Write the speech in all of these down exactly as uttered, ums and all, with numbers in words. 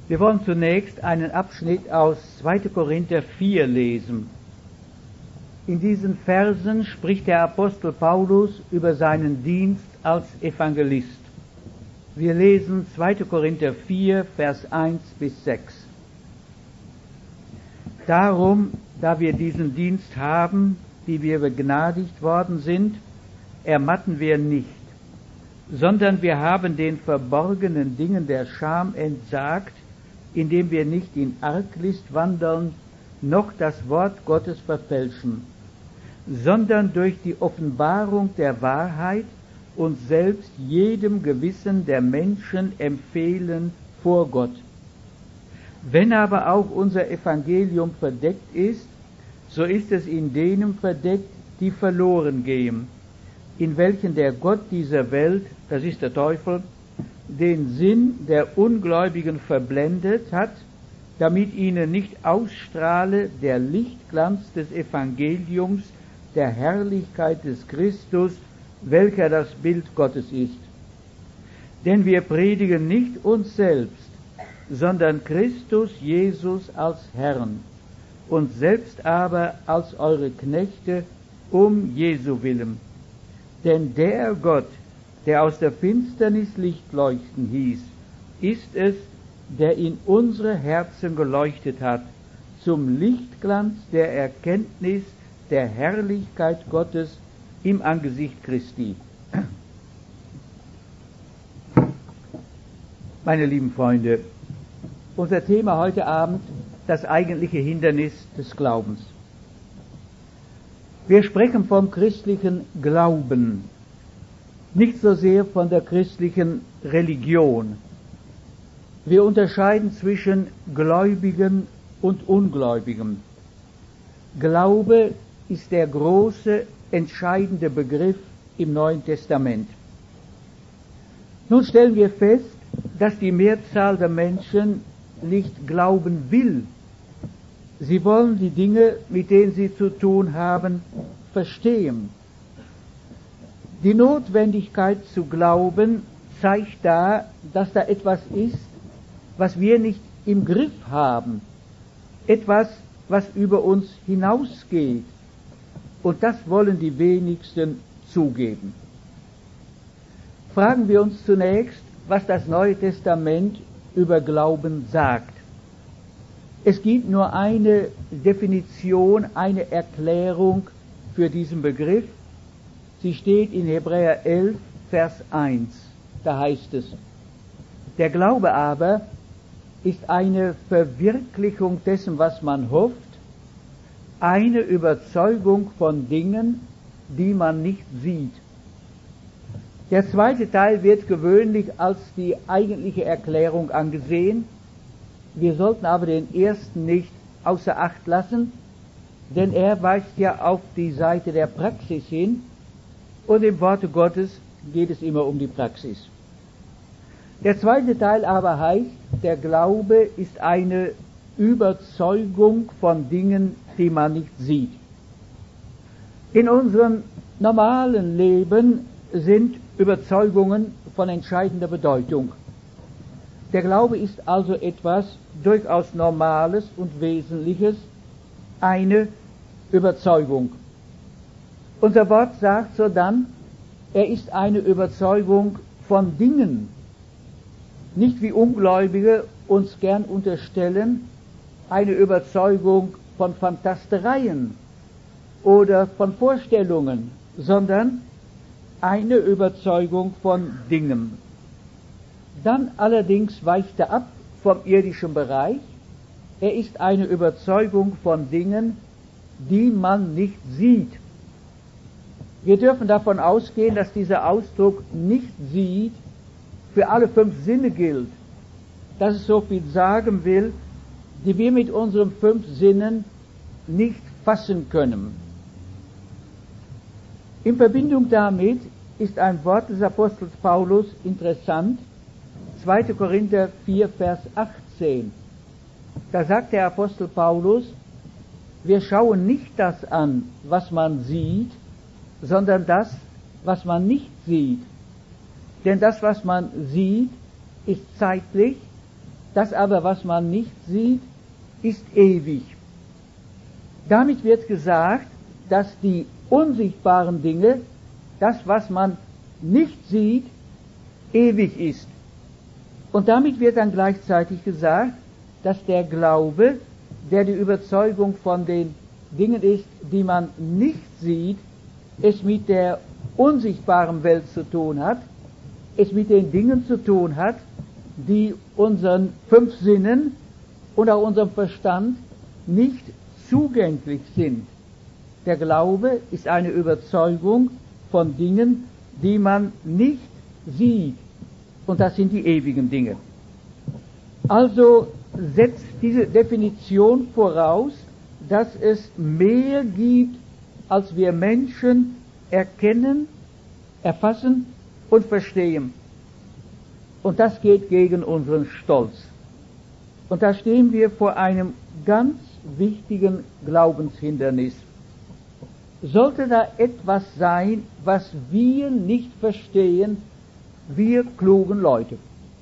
Wir wollen zunächst einen Abschnitt aus zweiter Korinther vier lesen. In diesen Versen spricht der Apostel Paulus über seinen Dienst als Evangelist. Wir lesen zweiter Korinther vier, Vers eins bis sechs. Darum, da wir diesen Dienst haben, wie wir begnadigt worden sind, ermatten wir nicht, sondern wir haben den verborgenen Dingen der Scham entsagt, indem wir nicht in Arglist wandeln, noch das Wort Gottes verfälschen, sondern durch die Offenbarung der Wahrheit uns selbst jedem Gewissen der Menschen empfehlen vor Gott. Wenn aber auch unser Evangelium verdeckt ist, so ist es in denen verdeckt, die verloren gehen, in welchen der Gott dieser Welt, das ist der Teufel, den Sinn der Ungläubigen verblendet hat, damit ihnen nicht ausstrahle der Lichtglanz des Evangeliums, der Herrlichkeit des Christus, welcher das Bild Gottes ist. Denn wir predigen nicht uns selbst, sondern Christus Jesus als Herrn, uns selbst aber als eure Knechte um Jesu willen. Denn der Gott, der aus der Finsternis Licht leuchten hieß, ist es, der in unsere Herzen geleuchtet hat, zum Lichtglanz der Erkenntnis der Herrlichkeit Gottes im Angesicht Christi. Meine lieben Freunde, unser Thema heute Abend, das eigentliche Hindernis des Glaubens. Wir sprechen vom christlichen Glauben, nicht so sehr von der christlichen Religion. Wir unterscheiden zwischen Gläubigen und Ungläubigen. Glaube ist der große, entscheidende Begriff im Neuen Testament. Nun stellen wir fest, dass die Mehrzahl der Menschen nicht glauben will. Sie wollen die Dinge, mit denen sie zu tun haben, verstehen. Die Notwendigkeit zu glauben zeigt da, dass da etwas ist, was wir nicht im Griff haben. Etwas, was über uns hinausgeht. Und das wollen die wenigsten zugeben. Fragen wir uns zunächst, was das Neue Testament über Glauben sagt. Es gibt nur eine Definition, eine Erklärung für diesen Begriff. Sie steht in Hebräer elf, Vers eins. Da heißt es: Der Glaube aber ist eine Verwirklichung dessen, was man hofft, eine Überzeugung von Dingen, die man nicht sieht. Der zweite Teil wird gewöhnlich als die eigentliche Erklärung angesehen. Wir sollten aber den ersten nicht außer Acht lassen, denn er weist ja auf die Seite der Praxis hin, und im Worte Gottes geht es immer um die Praxis. Der zweite Teil aber heißt, der Glaube ist eine Überzeugung von Dingen, die man nicht sieht. In unserem normalen Leben sind Überzeugungen von entscheidender Bedeutung. Der Glaube ist also etwas durchaus Normales und Wesentliches, eine Überzeugung. Unser Wort sagt so dann, er ist eine Überzeugung von Dingen, nicht wie Ungläubige uns gern unterstellen, eine Überzeugung von Fantastereien oder von Vorstellungen, sondern eine Überzeugung von Dingen. Dann allerdings weicht er ab vom irdischen Bereich. Er ist eine Überzeugung von Dingen, die man nicht sieht. Wir dürfen davon ausgehen, dass dieser Ausdruck nicht sieht für alle fünf Sinne gilt. Dass es so viel sagen will, die wir mit unseren fünf Sinnen nicht fassen können. In Verbindung damit ist ein Wort des Apostels Paulus interessant, zweiter Korinther vier, Vers achtzehn. Da sagt der Apostel Paulus, wir schauen nicht das an, was man sieht, sondern das, was man nicht sieht. Denn das, was man sieht, ist zeitlich, Das aber, was man nicht sieht, ist ewig. Damit wird gesagt, dass die unsichtbaren Dinge, das, was man nicht sieht, ewig ist. Und damit wird dann gleichzeitig gesagt, dass der Glaube, der die Überzeugung von den Dingen ist, die man nicht sieht, es mit der unsichtbaren Welt zu tun hat, es mit den Dingen zu tun hat, die unseren fünf Sinnen und auch unserem Verstand nicht zugänglich sind. Der Glaube ist eine Überzeugung von Dingen, die man nicht sieht. Und das sind die ewigen Dinge. Also setzt diese Definition voraus, dass es mehr gibt, als wir Menschen erkennen, erfassen und verstehen. Und das geht gegen unseren Stolz. Und da stehen wir vor einem ganz wichtigen Glaubenshindernis. Sollte da etwas sein, was wir nicht verstehen, wir klugen Leute.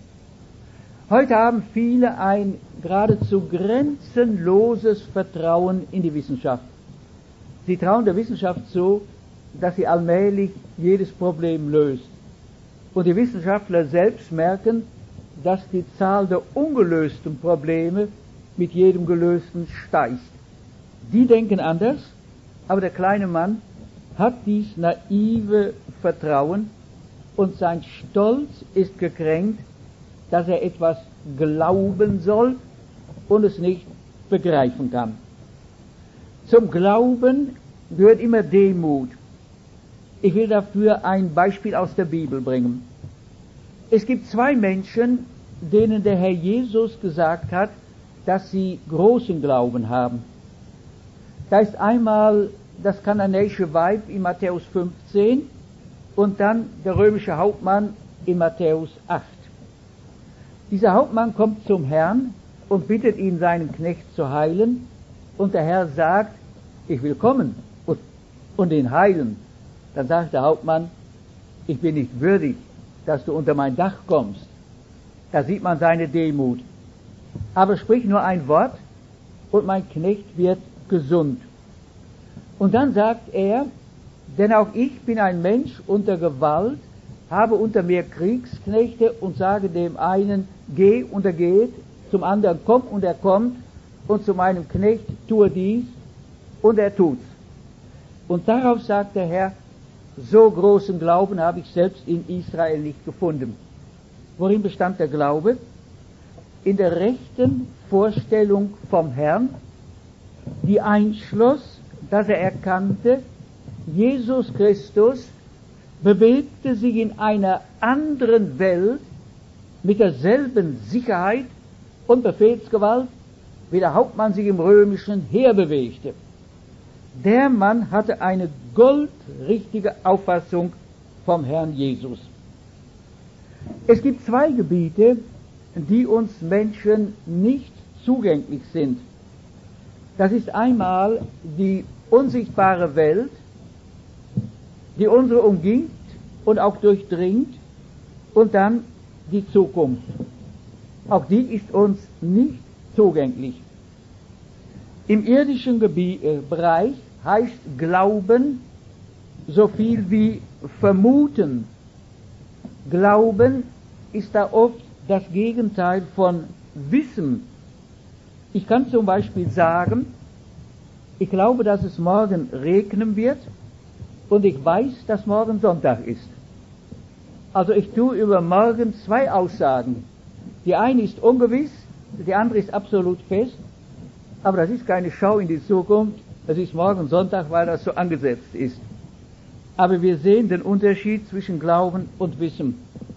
Heute haben viele ein geradezu grenzenloses Vertrauen in die Wissenschaft. Sie trauen der Wissenschaft zu, dass sie allmählich jedes Problem löst. Und die Wissenschaftler selbst merken, dass die Zahl der ungelösten Probleme mit jedem gelösten steigt. Die denken anders, aber der kleine Mann hat dies naive Vertrauen und sein Stolz ist gekränkt, dass er etwas glauben soll und es nicht begreifen kann. Zum Glauben gehört immer Demut. Ich will dafür ein Beispiel aus der Bibel bringen. Es gibt zwei Menschen, denen der Herr Jesus gesagt hat, dass sie großen Glauben haben. Da ist einmal das kananäische Weib in Matthäus fünfzehn und dann der römische Hauptmann in Matthäus acht. Dieser Hauptmann kommt zum Herrn und bittet ihn, seinen Knecht zu heilen, und der Herr sagt, ich will kommen und, und ihn heilen. Dann sagt der Hauptmann, ich bin nicht würdig, dass du unter mein Dach kommst. Da sieht man seine Demut. Aber sprich nur ein Wort und mein Knecht wird gesund. Und dann sagt er, denn auch ich bin ein Mensch unter Gewalt, habe unter mir Kriegsknechte und sage dem einen, geh und er geht, zum anderen komm und er kommt und zu meinem Knecht tue dies und er tut's. Und darauf sagt der Herr, so großen Glauben habe ich selbst in Israel nicht gefunden. Worin bestand der Glaube? In der rechten Vorstellung vom Herrn, die einschloss, dass er erkannte, Jesus Christus bewegte sich in einer anderen Welt mit derselben Sicherheit und Befehlsgewalt, wie der Hauptmann sich im römischen Heer bewegte. Der Mann hatte eine goldrichtige Auffassung vom Herrn Jesus. Es gibt zwei Gebiete, die uns Menschen nicht zugänglich sind. Das ist einmal die unsichtbare Welt, die unsere umgibt und auch durchdringt, und dann die Zukunft. Auch die ist uns nicht zugänglich. Im irdischen Gebiet, äh, Bereich heißt Glauben so viel wie vermuten. Glauben ist da oft das Gegenteil von Wissen. Ich kann zum Beispiel sagen, ich glaube, dass es morgen regnen wird und ich weiß, dass morgen Sonntag ist. Also ich tue über morgen zwei Aussagen. Die eine ist ungewiss, die andere ist absolut fest, aber das ist keine Schau in die Zukunft, das ist morgen Sonntag, weil das so angesetzt ist. Aber wir sehen den Unterschied zwischen Glauben und Wissen.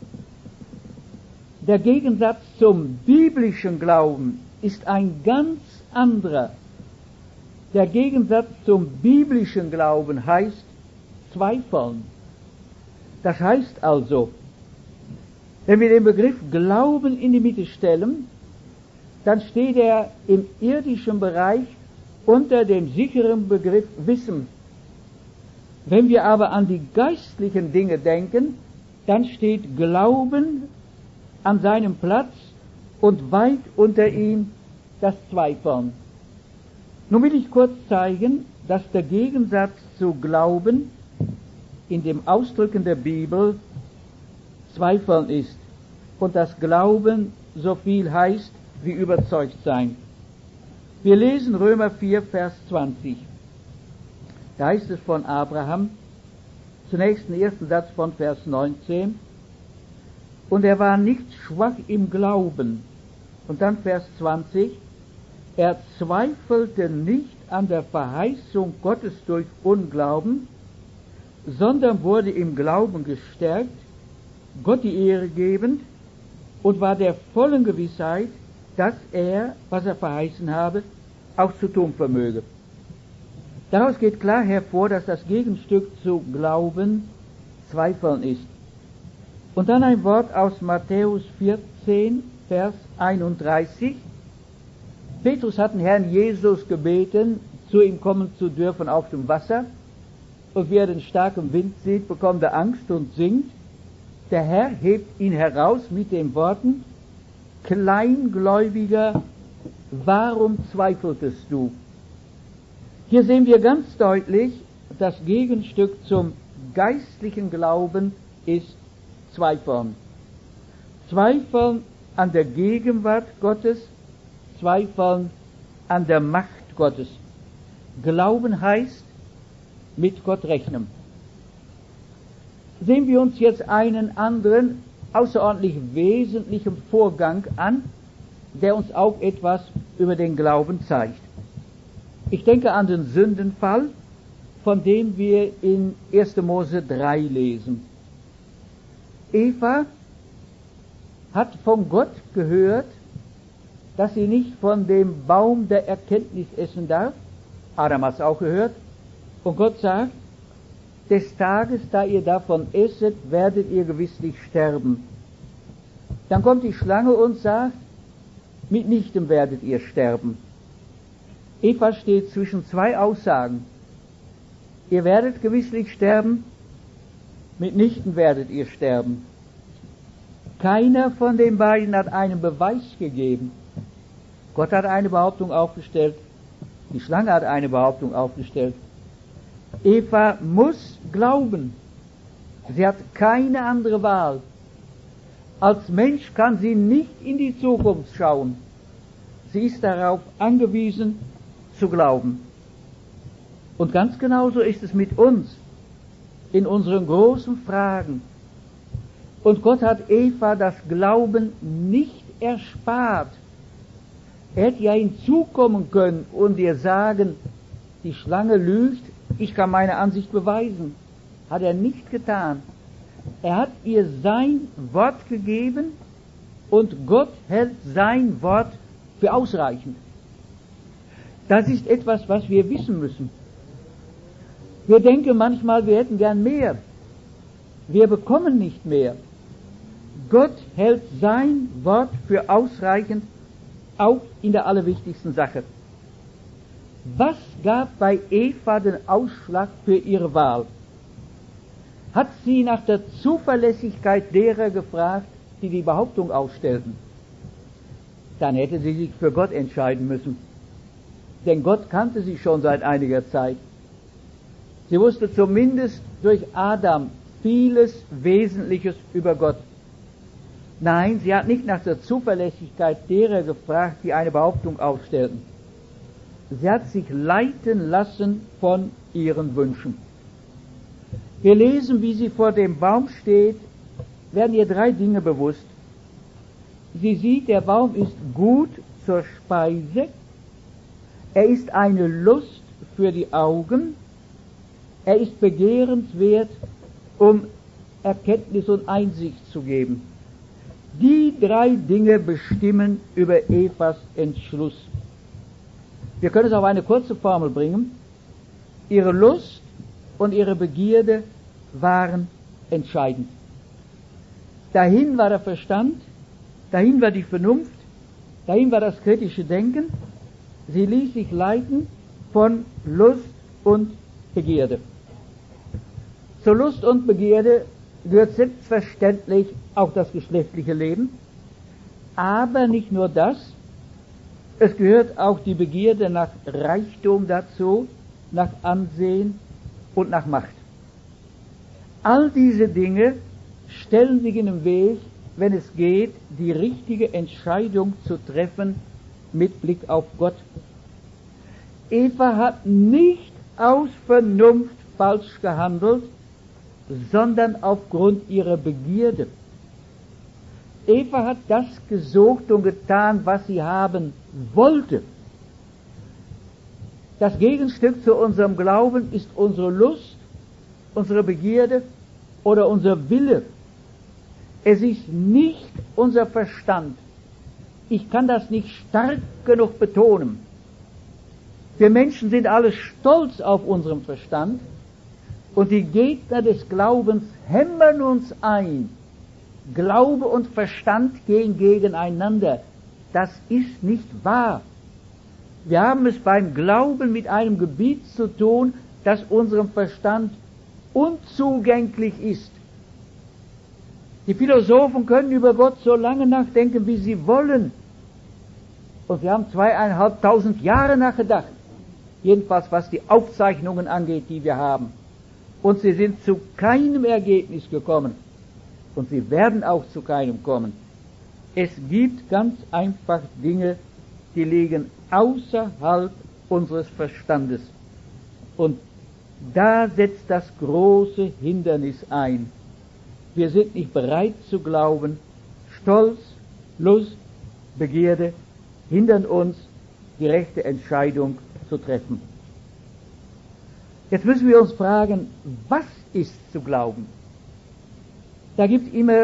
Der Gegensatz zum biblischen Glauben ist ein ganz anderer. Der Gegensatz zum biblischen Glauben heißt Zweifeln. Das heißt also, wenn wir den Begriff Glauben in die Mitte stellen, dann steht er im irdischen Bereich unter dem sicheren Begriff Wissen. Wenn wir aber an die geistlichen Dinge denken, dann steht Glauben an seinem Platz und weit unter ihm das Zweifeln. Nun will ich kurz zeigen, dass der Gegensatz zu Glauben in dem Ausdrücken der Bibel Zweifeln ist und dass Glauben so viel heißt wie überzeugt sein. Wir lesen Römer vier, Vers zwanzig. Da heißt es von Abraham, zunächst den ersten Satz von Vers neunzehn, und er war nicht schwach im Glauben. Und dann Vers zwanzig, er zweifelte nicht an der Verheißung Gottes durch Unglauben, sondern wurde im Glauben gestärkt, Gott die Ehre gebend, und war der vollen Gewissheit, dass er, was er verheißen habe, auch zu tun vermöge. Daraus geht klar hervor, dass das Gegenstück zu Glauben Zweifeln ist. Und dann ein Wort aus Matthäus vierzehn, Vers einunddreißig. Petrus hat den Herrn Jesus gebeten, zu ihm kommen zu dürfen auf dem Wasser. Und wie er den starken Wind sieht, bekommt er Angst und sinkt. Der Herr hebt ihn heraus mit den Worten: Kleingläubiger, warum zweifeltest du? Hier sehen wir ganz deutlich, das Gegenstück zum geistlichen Glauben ist Zweifeln. Zweifeln an der Gegenwart Gottes, Zweifeln an der Macht Gottes. Glauben heißt, mit Gott rechnen. Sehen wir uns jetzt einen anderen, außerordentlich wesentlichen Vorgang an, der uns auch etwas über den Glauben zeigt. Ich denke an den Sündenfall, von dem wir in erster Mose drei lesen. Eva hat von Gott gehört, dass sie nicht von dem Baum der Erkenntnis essen darf. Adam hat es auch gehört. Und Gott sagt, des Tages, da ihr davon esset, werdet ihr gewisslich sterben. Dann kommt die Schlange und sagt, mitnichten werdet ihr sterben. Eva steht zwischen zwei Aussagen. Ihr werdet gewisslich sterben, mitnichten werdet ihr sterben. Keiner von den beiden hat einen Beweis gegeben. Gott hat eine Behauptung aufgestellt, die Schlange hat eine Behauptung aufgestellt. Eva muss glauben. Sie hat keine andere Wahl. Als Mensch kann sie nicht in die Zukunft schauen. Sie ist darauf angewiesen, zu glauben. Und ganz genauso ist es mit uns in unseren großen Fragen. Und Gott hat Eva das Glauben nicht erspart. Er hätte ja hinzukommen können und ihr sagen, die Schlange lügt, ich kann meine Ansicht beweisen. Hat er nicht getan. Er hat ihr sein Wort gegeben und Gott hält sein Wort für ausreichend. Das ist etwas, was wir wissen müssen. Wir denken manchmal, wir hätten gern mehr. Wir bekommen nicht mehr. Gott hält sein Wort für ausreichend, auch in der allerwichtigsten Sache. Was gab bei Eva den Ausschlag für ihre Wahl? Hat sie nach der Zuverlässigkeit derer gefragt, die die Behauptung aufstellten? Dann hätte sie sich für Gott entscheiden müssen. Denn Gott kannte sie schon seit einiger Zeit. Sie wusste zumindest durch Adam vieles Wesentliches über Gott. Nein, sie hat nicht nach der Zuverlässigkeit derer gefragt, die eine Behauptung aufstellten. Sie hat sich leiten lassen von ihren Wünschen. Wir lesen, wie sie vor dem Baum steht, werden ihr drei Dinge bewusst. Sie sieht, der Baum ist gut zur Speise, er ist eine Lust für die Augen, er ist begehrenswert, um Erkenntnis und Einsicht zu geben. Die drei Dinge bestimmen über Evas Entschluss. Wir können es auf eine kurze Formel bringen. Ihre Lust und ihre Begierde waren entscheidend. Dahin war der Verstand, dahin war die Vernunft, dahin war das kritische Denken. Sie ließ sich leiten von Lust und Begierde. Zur Lust und Begierde gehört selbstverständlich auch das geschlechtliche Leben. Aber nicht nur das, es gehört auch die Begierde nach Reichtum dazu, nach Ansehen und nach Macht. All diese Dinge stellen sich in den Weg, wenn es geht, die richtige Entscheidung zu treffen mit Blick auf Gott. Eva hat nicht aus Vernunft falsch gehandelt, sondern aufgrund ihrer Begierde. Eva hat das gesucht und getan, was sie haben wollte. Das Gegenstück zu unserem Glauben ist unsere Lust, unsere Begierde oder unser Wille. Es ist nicht unser Verstand. Ich kann das nicht stark genug betonen. Wir Menschen sind alle stolz auf unseren Verstand und die Gegner des Glaubens hämmern uns ein. Glaube und Verstand gehen gegeneinander. Das ist nicht wahr. Wir haben es beim Glauben mit einem Gebiet zu tun, das unserem Verstand unzugänglich ist. Die Philosophen können über Gott so lange nachdenken, wie sie wollen. Und wir haben zweieinhalbtausend Jahre nachgedacht. Jedenfalls was die Aufzeichnungen angeht, die wir haben. Und sie sind zu keinem Ergebnis gekommen. Und sie werden auch zu keinem kommen. Es gibt ganz einfach Dinge, die liegen außerhalb unseres Verstandes. Und da setzt das große Hindernis ein. Wir sind nicht bereit zu glauben. Stolz, Lust, Begierde hindern uns, die rechte Entscheidung zu treffen. Jetzt müssen wir uns fragen, was ist zu glauben? Da gibt immer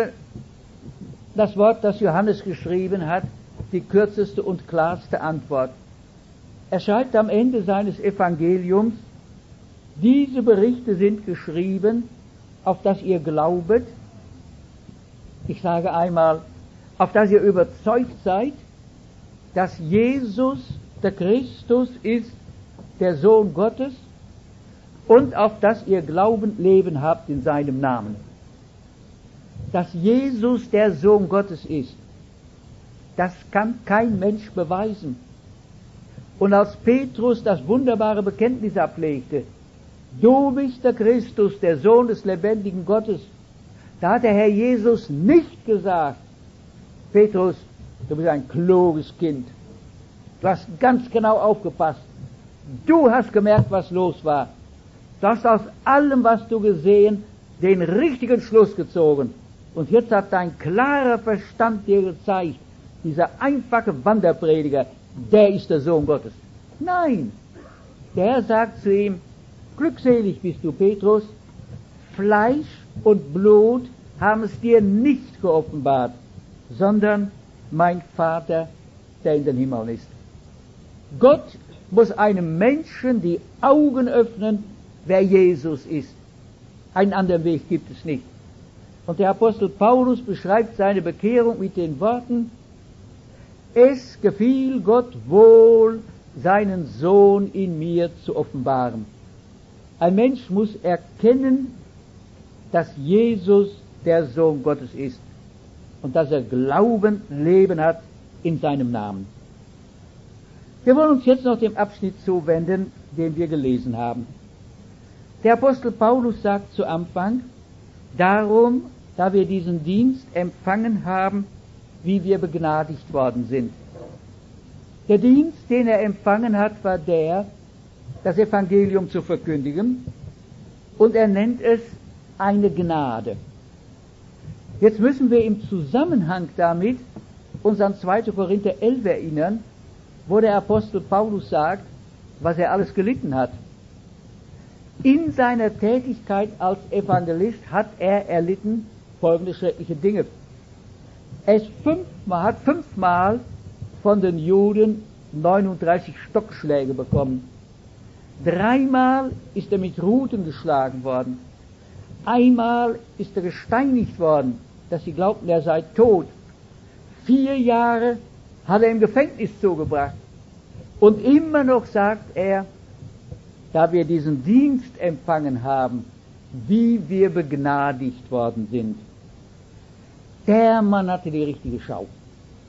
das Wort, das Johannes geschrieben hat, die kürzeste und klarste Antwort. Er schreibt am Ende seines Evangeliums, diese Berichte sind geschrieben, auf das ihr glaubet, ich sage einmal, auf das ihr überzeugt seid, dass Jesus der Christus ist, der Sohn Gottes, und auf das ihr Glauben, Leben habt in seinem Namen. Dass Jesus der Sohn Gottes ist, das kann kein Mensch beweisen. Und als Petrus das wunderbare Bekenntnis ablegte, du bist der Christus, der Sohn des lebendigen Gottes, da hat der Herr Jesus nicht gesagt, Petrus, du bist ein kluges Kind, du hast ganz genau aufgepasst, du hast gemerkt, was los war, du hast aus allem, was du gesehen, den richtigen Schluss gezogen. Und jetzt hat dein klarer Verstand dir gezeigt, dieser einfache Wanderprediger, der ist der Sohn Gottes. Nein, der Herr sagt zu ihm, glückselig bist du, Petrus, Fleisch und Blut haben es dir nicht geoffenbart, sondern mein Vater, der in den Himmel ist. Gott muss einem Menschen die Augen öffnen, wer Jesus ist. Einen anderen Weg gibt es nicht. Und der Apostel Paulus beschreibt seine Bekehrung mit den Worten, es gefiel Gott wohl, seinen Sohn in mir zu offenbaren. Ein Mensch muss erkennen, dass Jesus der Sohn Gottes ist und dass er Glauben, Leben hat in seinem Namen. Wir wollen uns jetzt noch dem Abschnitt zuwenden, den wir gelesen haben. Der Apostel Paulus sagt zu Anfang, darum, da wir diesen Dienst empfangen haben, wie wir begnadigt worden sind. Der Dienst, den er empfangen hat, war der, das Evangelium zu verkündigen, und er nennt es eine Gnade. Jetzt müssen wir im Zusammenhang damit uns an zweiter Korinther elf erinnern, wo der Apostel Paulus sagt, was er alles gelitten hat. In seiner Tätigkeit als Evangelist hat er erlitten folgende schreckliche Dinge. Er ist fünfmal, hat fünfmal von den Juden neununddreißig Stockschläge bekommen. Dreimal ist er mit Ruten geschlagen worden. Einmal ist er gesteinigt worden, dass sie glaubten, er sei tot. Vier Jahre hat er im Gefängnis zugebracht. Und immer noch sagt er, da wir diesen Dienst empfangen haben, wie wir begnadigt worden sind. Der Mann hatte die richtige Schau.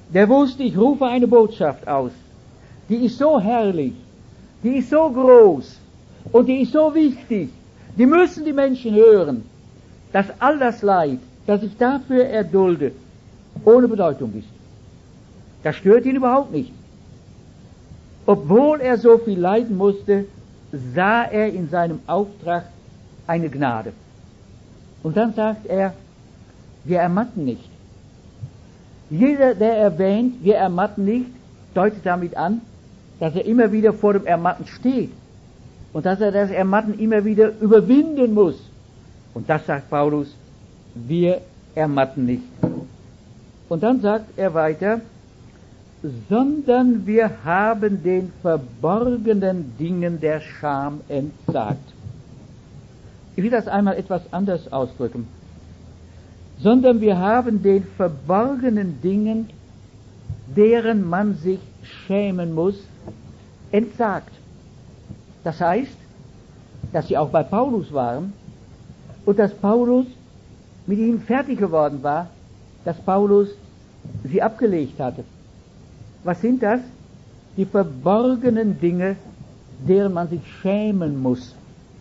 der wusste, ich rufe eine Botschaft aus, die ist so herrlich, die ist so groß und die ist so wichtig, die müssen die Menschen hören, dass all das Leid, das ich dafür erdulde, ohne Bedeutung ist. Das stört ihn überhaupt nicht. Obwohl er so viel leiden musste, sah er in seinem Auftrag eine Gnade. Und dann sagt er, wir ermatten nicht. Jeder, der erwähnt, wir ermatten nicht, deutet damit an, dass er immer wieder vor dem Ermatten steht und dass er das Ermatten immer wieder überwinden muss. Und das sagt Paulus, wir ermatten nicht. Und dann sagt er weiter, sondern wir haben den verborgenen Dingen der Scham entsagt. Ich will das einmal etwas anders ausdrücken. Sondern wir haben den verborgenen Dingen, deren man sich schämen muss, entsagt. Das heißt, dass sie auch bei Paulus waren und dass Paulus mit ihnen fertig geworden war, dass Paulus sie abgelegt hatte. Was sind das? Die verborgenen Dinge, deren man sich schämen muss.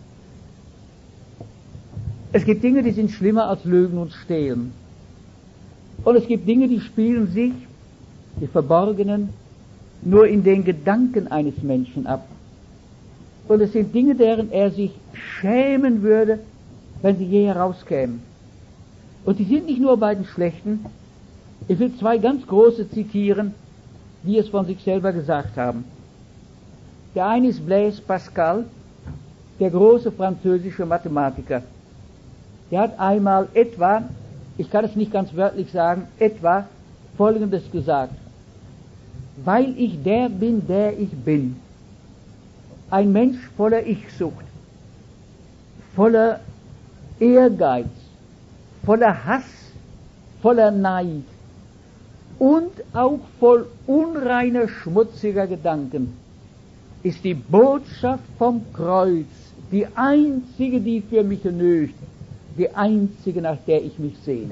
Es gibt Dinge, die sind schlimmer als Lügen und Stehlen. Und es gibt Dinge, die spielen sich, die verborgenen, nur in den Gedanken eines Menschen ab. Und es sind Dinge, deren er sich schämen würde, wenn sie je herauskämen. Und die sind nicht nur bei den Schlechten. Ich will zwei ganz große zitieren, die es von sich selber gesagt haben. Der eine ist Blaise Pascal, der große französische Mathematiker. Der hat einmal etwa, ich kann es nicht ganz wörtlich sagen, etwa Folgendes gesagt. Weil ich der bin, der ich bin, ein Mensch voller Ich-Sucht, voller Ehrgeiz, voller Hass, voller Neid und auch voll unreiner, schmutziger Gedanken, ist die Botschaft vom Kreuz die einzige, die für mich genügt, die einzige, nach der ich mich sehne.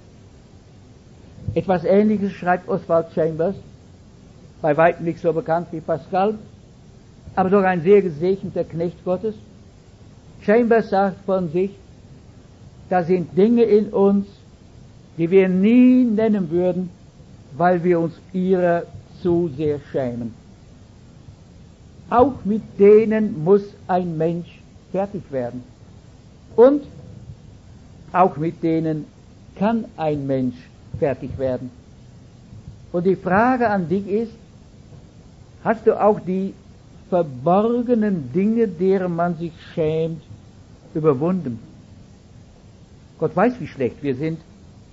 Etwas Ähnliches schreibt Oswald Chambers, bei weitem nicht so bekannt wie Pascal, aber doch ein sehr gesegneter Knecht Gottes. Chambers sagt von sich, da sind Dinge in uns, die wir nie nennen würden, weil wir uns ihrer zu sehr schämen. Auch mit denen muss ein Mensch fertig werden. Und auch mit denen kann ein Mensch fertig werden. Und die Frage an dich ist, hast du auch die verborgenen Dinge, deren man sich schämt, überwunden? Gott weiß, wie schlecht wir sind.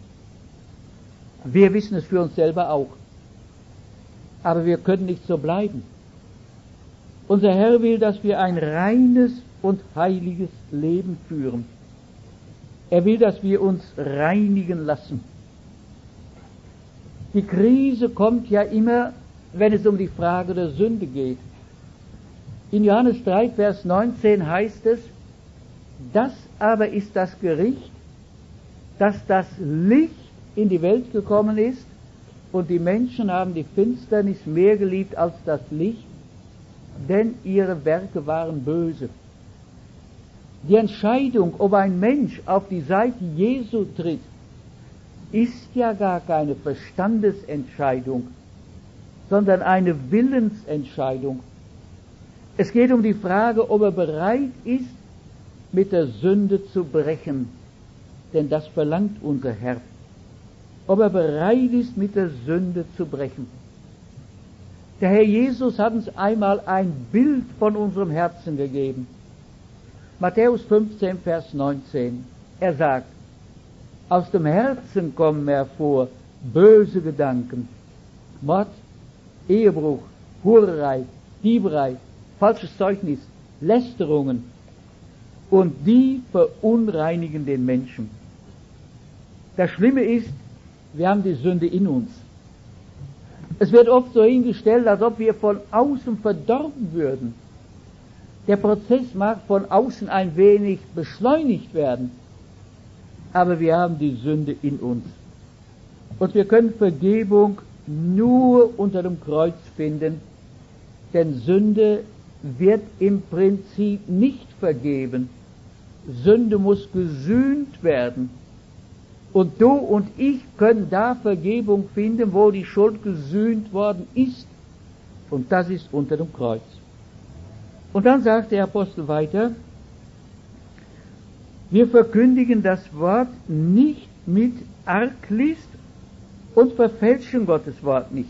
Wir wissen es für uns selber auch. Aber wir können nicht so bleiben. Unser Herr will, dass wir ein reines und heiliges Leben führen. Er will, dass wir uns reinigen lassen. Die Krise kommt ja immer, wenn es um die Frage der Sünde geht. In Johannes drei, Vers neunzehn heißt es, das aber ist das Gericht, dass das Licht in die Welt gekommen ist und die Menschen haben die Finsternis mehr geliebt als das Licht, denn ihre Werke waren böse. Die Entscheidung, ob ein Mensch auf die Seite Jesu tritt, ist ja gar keine Verstandesentscheidung, sondern eine Willensentscheidung. Es geht um die Frage, ob er bereit ist, mit der Sünde zu brechen, denn das verlangt unser Herr. Ob er bereit ist, mit der Sünde zu brechen. Der Herr Jesus hat uns einmal ein Bild von unserem Herzen gegeben. Matthäus fünfzehn, Vers neunzehn. Er sagt, aus dem Herzen kommen hervor böse Gedanken, Mord, Ehebruch, Hurerei, Dieberei, falsches Zeugnis, Lästerungen, und die verunreinigen den Menschen. Das Schlimme ist, wir haben die Sünde in uns. Es wird oft so hingestellt, als ob wir von außen verdorben würden. Der Prozess mag von außen ein wenig beschleunigt werden, aber wir haben die Sünde in uns. Und wir können Vergebung nur unter dem Kreuz finden, denn Sünde wird im Prinzip nicht vergeben. Sünde muss gesühnt werden. Und du und ich können da Vergebung finden, wo die Schuld gesühnt worden ist. Und das ist unter dem Kreuz. Und dann sagt der Apostel weiter, wir verkündigen das Wort nicht mit Arglist und verfälschen Gottes Wort nicht.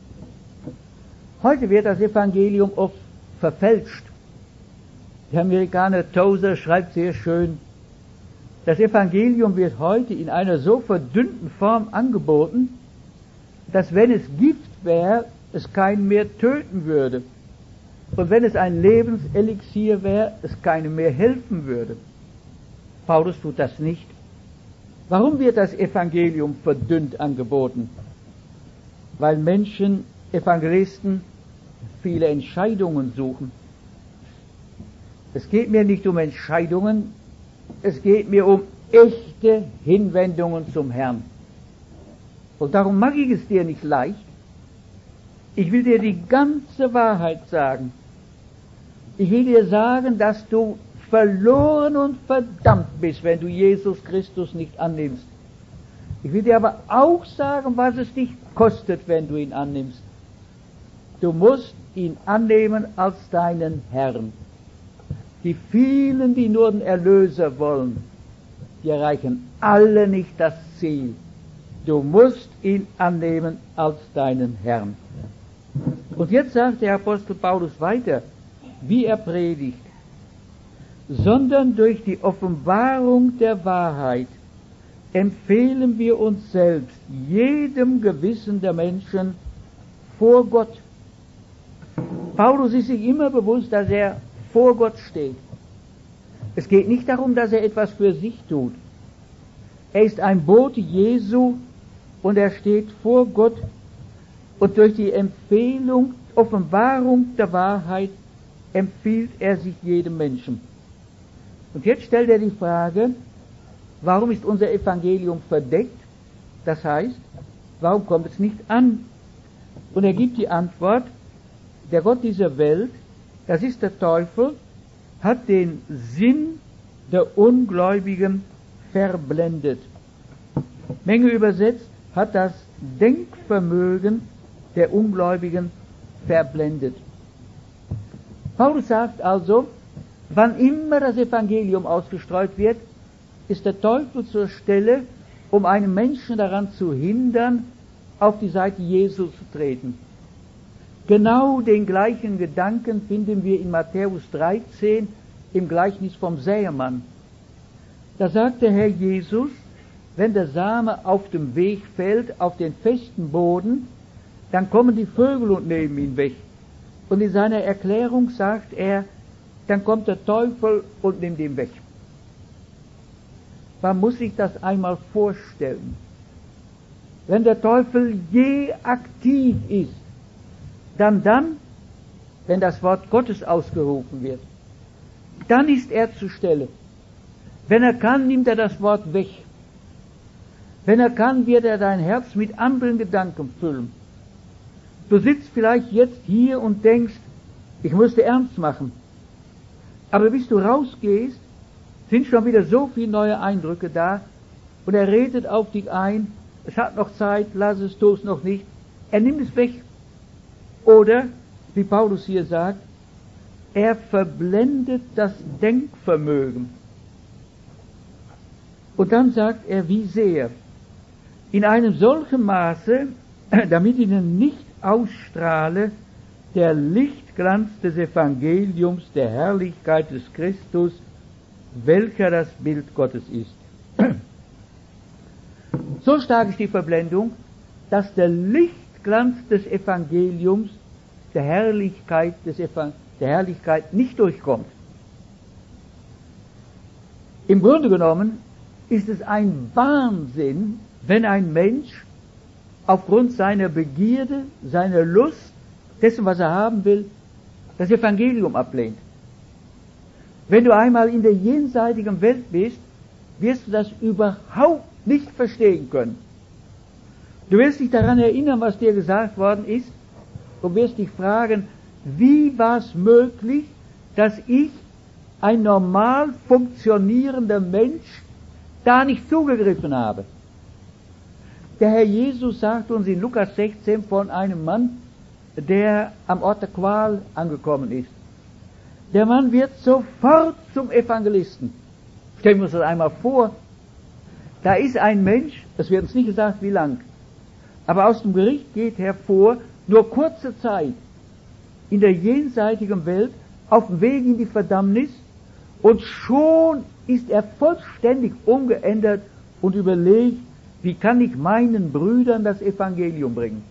Heute wird das Evangelium oft verfälscht. Der Amerikaner Tozer schreibt sehr schön, das Evangelium wird heute in einer so verdünnten Form angeboten, dass wenn es Gift wäre, es keinen mehr töten würde. Und wenn es ein Lebenselixier wäre, es keinem mehr helfen würde. Paulus tut das nicht. Warum wird das Evangelium verdünnt angeboten? Weil Menschen, Evangelisten, viele Entscheidungen suchen. Es geht mir nicht um Entscheidungen, es geht mir um echte Hinwendungen zum Herrn. Und darum mache ich es dir nicht leicht. Ich will dir die ganze Wahrheit sagen. Ich will dir sagen, dass du verloren und verdammt bist, wenn du Jesus Christus nicht annimmst. Ich will dir aber auch sagen, was es dich kostet, wenn du ihn annimmst. Du musst ihn annehmen als deinen Herrn. Die vielen, die nur den Erlöser wollen, die erreichen alle nicht das Ziel. Du musst ihn annehmen als deinen Herrn. Und jetzt sagt der Apostel Paulus weiter, wie er predigt, sondern durch die Offenbarung der Wahrheit empfehlen wir uns selbst jedem Gewissen der Menschen vor Gott. Paulus ist sich immer bewusst, dass er vor Gott steht. Es geht nicht darum, dass er etwas für sich tut. Er ist ein Bote Jesu und er steht vor Gott und durch die Empfehlung, Offenbarung der Wahrheit empfiehlt er sich jedem Menschen. Und jetzt stellt er die Frage, warum ist unser Evangelium verdeckt? Das heißt, warum kommt es nicht an? Und er gibt die Antwort, der Gott dieser Welt, das ist der Teufel, hat den Sinn der Ungläubigen verblendet. Menge übersetzt, hat das Denkvermögen der Ungläubigen verblendet. Paulus sagt also, wann immer das Evangelium ausgestreut wird, ist der Teufel zur Stelle, um einen Menschen daran zu hindern, auf die Seite Jesu zu treten. Genau den gleichen Gedanken finden wir in Matthäus dreizehn im Gleichnis vom Sämann. Da sagt der Herr Jesus, wenn der Same auf dem Weg fällt, auf den festen Boden, dann kommen die Vögel und nehmen ihn weg. Und in seiner Erklärung sagt er, dann kommt der Teufel und nimmt ihn weg. Man muss sich das einmal vorstellen. Wenn der Teufel je aktiv ist, dann dann, wenn das Wort Gottes ausgerufen wird, dann ist er zur Stelle. Wenn er kann, nimmt er das Wort weg. Wenn er kann, wird er dein Herz mit anderen Gedanken füllen. Du sitzt vielleicht jetzt hier und denkst, ich musste ernst machen. Aber bis du rausgehst, sind schon wieder so viele neue Eindrücke da und er redet auf dich ein, es hat noch Zeit, lass es, tu es noch nicht. Er nimmt es weg. Oder, wie Paulus hier sagt, er verblendet das Denkvermögen. Und dann sagt er, wie sehr. In einem solchen Maße, damit ihnen nicht ausstrahle der Lichtglanz des Evangeliums der Herrlichkeit des Christus, welcher das Bild Gottes ist. So stark ist die Verblendung, dass der Lichtglanz des Evangeliums der Herrlichkeit, des Evang- der Herrlichkeit nicht durchkommt. Im Grunde genommen ist es ein Wahnsinn, wenn ein Mensch aufgrund seiner Begierde, seiner Lust, dessen, was er haben will, das Evangelium ablehnt. Wenn du einmal in der jenseitigen Welt bist, wirst du das überhaupt nicht verstehen können. Du wirst dich daran erinnern, was dir gesagt worden ist, und wirst dich fragen, wie war es möglich, dass ich, ein normal funktionierender Mensch, da nicht zugegriffen habe. Der Herr Jesus sagt uns in Lukas sechzehn von einem Mann, der am Ort der Qual angekommen ist. Der Mann wird sofort zum Evangelisten. Stellen wir uns das einmal vor. Da ist ein Mensch, es wird uns nicht gesagt, wie lang, aber aus dem Gericht geht hervor, nur kurze Zeit in der jenseitigen Welt, auf dem Weg in die Verdammnis, und schon ist er vollständig umgeändert und überlegt, wie kann ich meinen Brüdern das Evangelium bringen?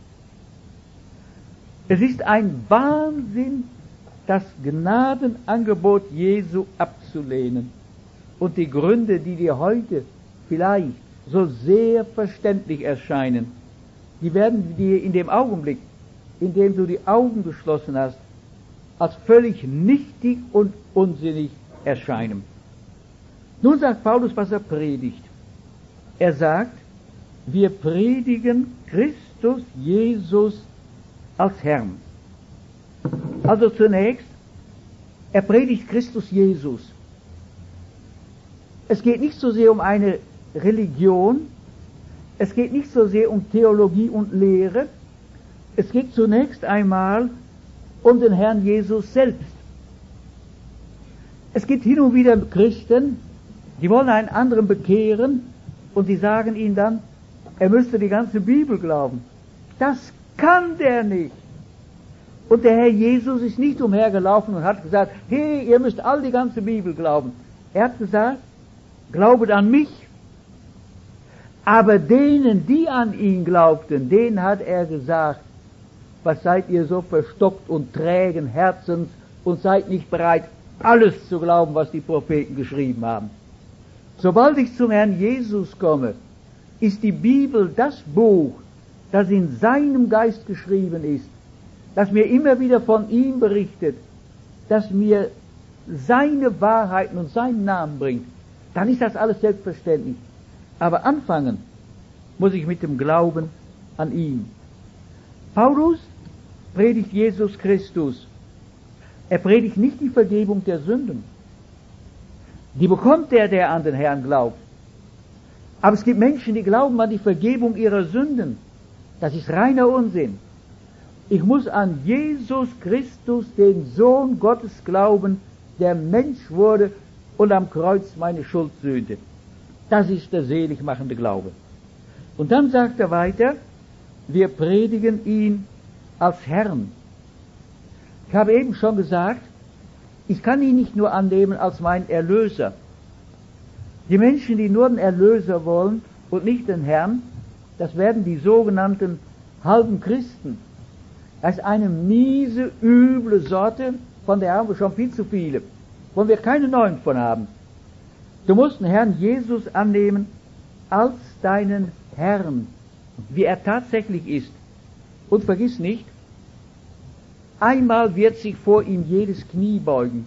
Es ist ein Wahnsinn, das Gnadenangebot Jesu abzulehnen. Und die Gründe, die dir heute vielleicht so sehr verständlich erscheinen, die werden dir in dem Augenblick, in dem du die Augen geschlossen hast, als völlig nichtig und unsinnig erscheinen. Nun sagt Paulus, was er predigt. Er sagt, wir predigen Christus Jesus als Herrn. Also zunächst, er predigt Christus Jesus. Es geht nicht so sehr um eine Religion, es geht nicht so sehr um Theologie und Lehre, es geht zunächst einmal um den Herrn Jesus selbst. Es gibt hin und wieder Christen, die wollen einen anderen bekehren und die sagen ihm dann, er müsste die ganze Bibel glauben. Das kann der nicht. Und der Herr Jesus ist nicht umhergelaufen und hat gesagt, hey, ihr müsst all die ganze Bibel glauben. Er hat gesagt, glaubet an mich. Aber denen, die an ihn glaubten, denen hat er gesagt, was seid ihr so verstockt und trägen Herzens und seid nicht bereit, alles zu glauben, was die Propheten geschrieben haben. Sobald ich zum Herrn Jesus komme, ist die Bibel das Buch, das in seinem Geist geschrieben ist, das mir immer wieder von ihm berichtet, das mir seine Wahrheiten und seinen Namen bringt. Dann ist das alles selbstverständlich. Aber anfangen muss ich mit dem Glauben an ihn. Paulus predigt Jesus Christus. Er predigt nicht die Vergebung der Sünden. Die bekommt der, der an den Herrn glaubt. Aber es gibt Menschen, die glauben an die Vergebung ihrer Sünden. Das ist reiner Unsinn. Ich muss an Jesus Christus, den Sohn Gottes, glauben, der Mensch wurde und am Kreuz meine Schuld sühnte. Das ist der seligmachende Glaube. Und dann sagt er weiter, wir predigen ihn als Herrn. Ich habe eben schon gesagt, ich kann ihn nicht nur annehmen als mein Erlöser. Die Menschen, die nur den Erlöser wollen und nicht den Herrn, das werden die sogenannten halben Christen. Das ist eine miese, üble Sorte, von der haben wir schon viel zu viele. Wollen wir keine neuen von haben. Du musst den Herrn Jesus annehmen als deinen Herrn, wie er tatsächlich ist. Und vergiss nicht, einmal wird sich vor ihm jedes Knie beugen.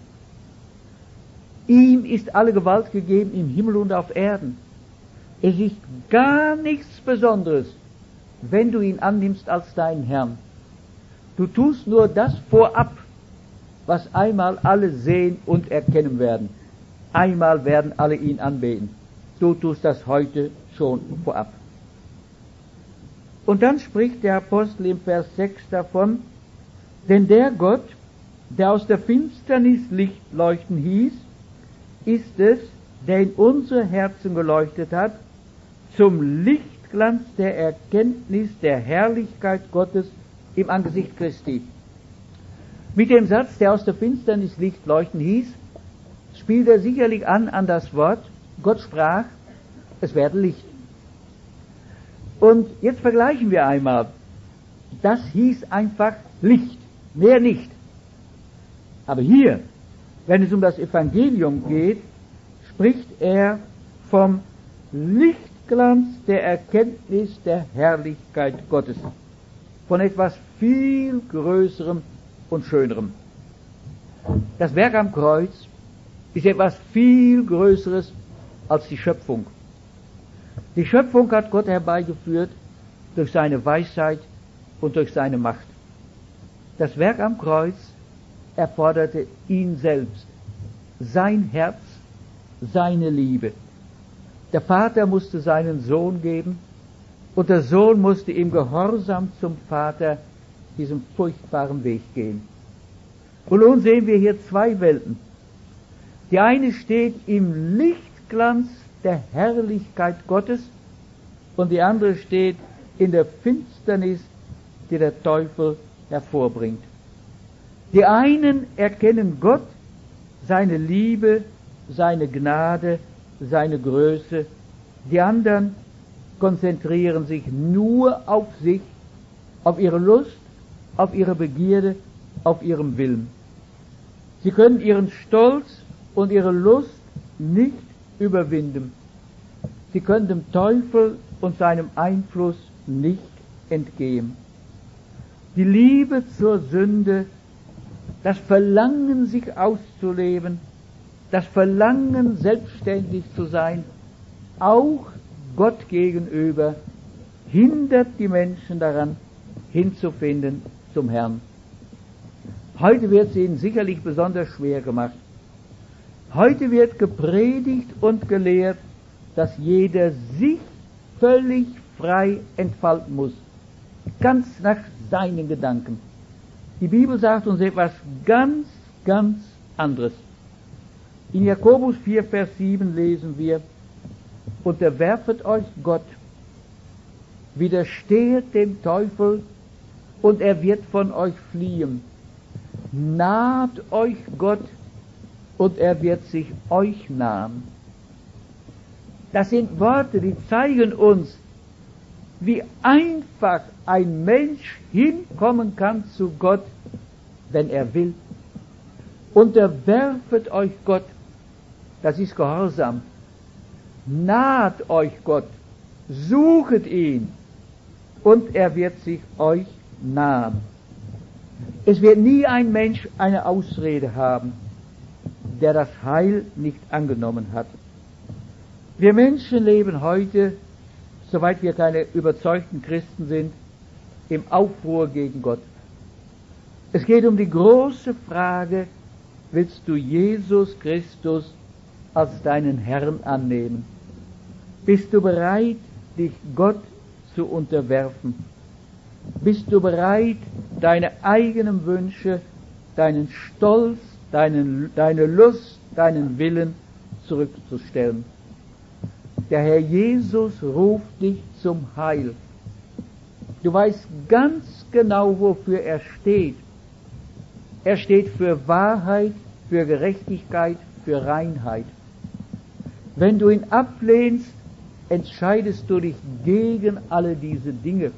Ihm ist alle Gewalt gegeben im Himmel und auf Erden. Es ist gar nichts Besonderes, wenn du ihn annimmst als deinen Herrn. Du tust nur das vorab, was einmal alle sehen und erkennen werden. Einmal werden alle ihn anbeten. Du tust das heute schon vorab. Und dann spricht der Apostel im Vers sechs davon, denn der Gott, der aus der Finsternis Licht leuchten hieß, ist es, der in unsere Herzen geleuchtet hat, zum Lichtglanz der Erkenntnis der Herrlichkeit Gottes im Angesicht Christi. Mit dem Satz, der aus der Finsternis Licht leuchten hieß, spielt er sicherlich an an das Wort, Gott sprach, es werde Licht. Und jetzt vergleichen wir einmal, das hieß einfach Licht, mehr nicht. Aber hier, wenn es um das Evangelium geht, spricht er vom Lichtglanz der Erkenntnis der Herrlichkeit Gottes. Von etwas viel Größerem und Schönerem. Das Werk am Kreuz ist etwas viel Größeres als die Schöpfung. Die Schöpfung hat Gott herbeigeführt durch seine Weisheit und durch seine Macht. Das Werk am Kreuz erforderte ihn selbst, sein Herz, seine Liebe. Der Vater musste seinen Sohn geben und der Sohn musste im Gehorsam zum Vater diesen furchtbaren Weg gehen. Und nun sehen wir hier zwei Welten. Die eine steht im Lichtglanz der Herrlichkeit Gottes und die andere steht in der Finsternis, die der Teufel hervorbringt. Die einen erkennen Gott, seine Liebe, seine Gnade, seine Größe. Die anderen konzentrieren sich nur auf sich, auf ihre Lust, auf ihre Begierde, auf ihren Willen. Sie können ihren Stolz und ihre Lust nicht überwinden. Sie können dem Teufel und seinem Einfluss nicht entgehen. Die Liebe zur Sünde, das Verlangen, sich auszuleben, das Verlangen, selbstständig zu sein, auch Gott gegenüber, hindert die Menschen daran, hinzufinden zum Herrn. Heute wird es ihnen sicherlich besonders schwer gemacht. Heute wird gepredigt und gelehrt, dass jeder sich völlig frei entfalten muss, ganz nach seinen Gedanken. Die Bibel sagt uns etwas ganz, ganz anderes. In Jakobus vier, Vers sieben lesen wir: Unterwerfet euch Gott, widerstehet dem Teufel, und er wird von euch fliehen. Naht euch Gott, und er wird sich euch nahen. Das sind Worte, die zeigen uns, wie einfach ein Mensch hinkommen kann zu Gott, wenn er will. Unterwerfet euch Gott, das ist Gehorsam. Naht euch Gott, suchet ihn, und er wird sich euch nahen. Es wird nie ein Mensch eine Ausrede haben, der das Heil nicht angenommen hat. Wir Menschen leben heute, soweit wir keine überzeugten Christen sind, im Aufruhr gegen Gott. Es geht um die große Frage: Willst du Jesus Christus als deinen Herrn annehmen? Bist du bereit, dich Gott zu unterwerfen? Bist du bereit, deine eigenen Wünsche, deinen Stolz, deinen, deine Lust, deinen Willen zurückzustellen? Der Herr Jesus ruft dich zum Heil. Du weißt ganz genau, wofür er steht. Er steht für Wahrheit, für Gerechtigkeit, für Reinheit. Wenn du ihn ablehnst, entscheidest du dich gegen alle diese Dinge.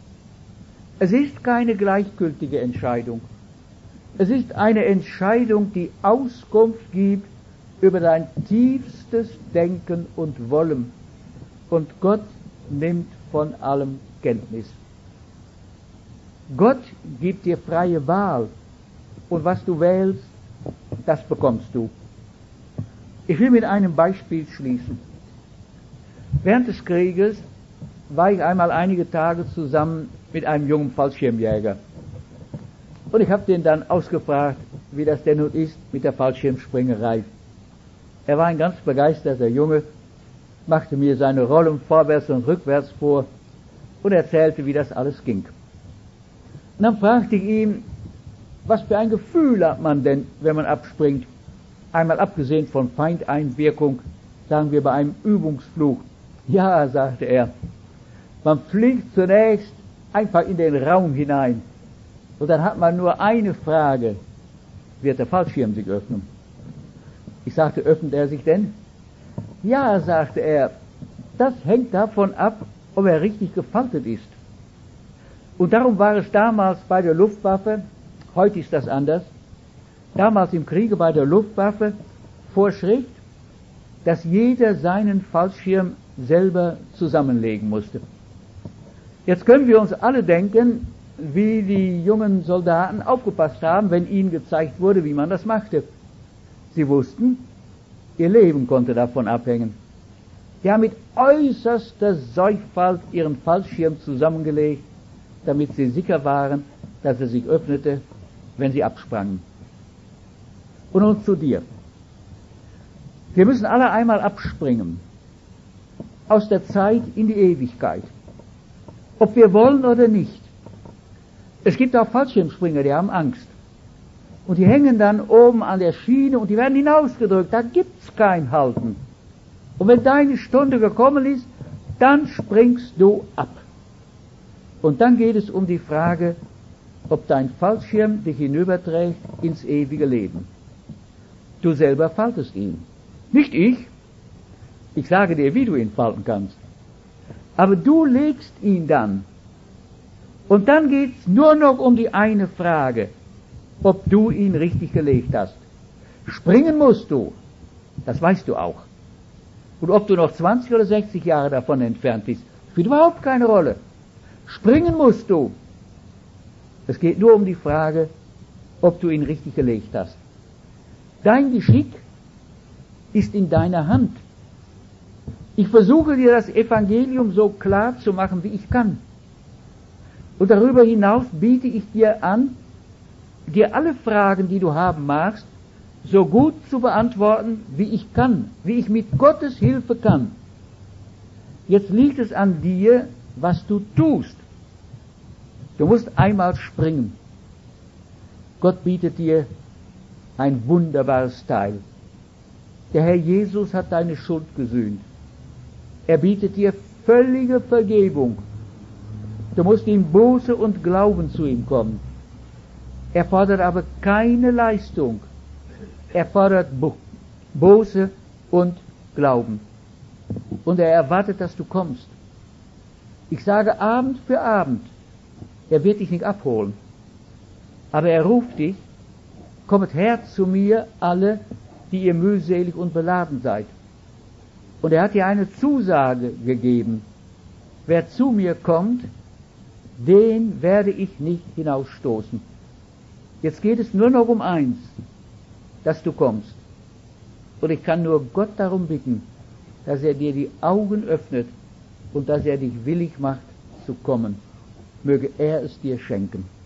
Es ist keine gleichgültige Entscheidung. Es ist eine Entscheidung, die Auskunft gibt über dein tiefstes Denken und Wollen. Und Gott nimmt von allem Kenntnis. Gott gibt dir freie Wahl. Und was du wählst, das bekommst du. Ich will mit einem Beispiel schließen. Während des Krieges war ich einmal einige Tage zusammen mit einem jungen Fallschirmjäger. Und ich habe den dann ausgefragt, wie das denn nun ist mit der Fallschirmspringerei. Er war ein ganz begeisterter Junge, machte mir seine Rollen vorwärts und rückwärts vor und erzählte, wie das alles ging. Und dann fragte ich ihn, was für ein Gefühl hat man denn, wenn man abspringt? Einmal abgesehen von Feindeinwirkung, sagen wir bei einem Übungsflug. Ja, sagte er, man fliegt zunächst einfach in den Raum hinein. Und dann hat man nur eine Frage: Wird der Fallschirm sich öffnen? Ich sagte, öffnet er sich denn? Ja, sagte er, das hängt davon ab, ob er richtig gefaltet ist. Und darum war es damals bei der Luftwaffe, heute ist das anders, damals im Kriege bei der Luftwaffe Vorschrift, dass jeder seinen Fallschirm selber zusammenlegen musste. Jetzt können wir uns alle denken, wie die jungen Soldaten aufgepasst haben, wenn ihnen gezeigt wurde, wie man das machte. Sie wussten, ihr Leben konnte davon abhängen. Die haben mit äußerster Sorgfalt ihren Fallschirm zusammengelegt, damit sie sicher waren, dass er sich öffnete, wenn sie absprangen. Und nun zu dir. Wir müssen alle einmal abspringen. Aus der Zeit in die Ewigkeit. Ob wir wollen oder nicht. Es gibt auch Fallschirmspringer, die haben Angst. Und die hängen dann oben an der Schiene und die werden hinausgedrückt. Da gibt's kein Halten. Und wenn deine Stunde gekommen ist, dann springst du ab. Und dann geht es um die Frage, ob dein Fallschirm dich hinüberträgt ins ewige Leben. Du selber faltest ihn. Nicht ich. Ich sage dir, wie du ihn falten kannst. Aber du legst ihn dann. Und dann geht's nur noch um die eine Frage, ob du ihn richtig gelegt hast. Springen musst du. Das weißt du auch. Und ob du noch zwanzig oder sechzig Jahre davon entfernt bist, spielt überhaupt keine Rolle. Springen musst du. Es geht nur um die Frage, ob du ihn richtig gelegt hast. Dein Geschick ist in deiner Hand. Ich versuche dir das Evangelium so klar zu machen, wie ich kann. Und darüber hinaus biete ich dir an, dir alle Fragen, die du haben magst, so gut zu beantworten, wie ich kann, wie ich mit Gottes Hilfe kann. Jetzt liegt es an dir, was du tust. Du musst einmal springen. Gott bietet dir ein wunderbares Teil. Der Herr Jesus hat deine Schuld gesühnt. Er bietet dir völlige Vergebung. Du musst in Buße und Glauben zu ihm kommen. Er fordert aber keine Leistung. Er fordert Buße und Glauben. Und er erwartet, dass du kommst. Ich sage Abend für Abend. Er wird dich nicht abholen. Aber er ruft dich, kommet her zu mir, alle, die ihr mühselig und beladen seid. Und er hat dir eine Zusage gegeben. Wer zu mir kommt, den werde ich nicht hinausstoßen. Jetzt geht es nur noch um eins, dass du kommst. Und ich kann nur Gott darum bitten, dass er dir die Augen öffnet und dass er dich willig macht zu kommen. Möge er es dir schenken.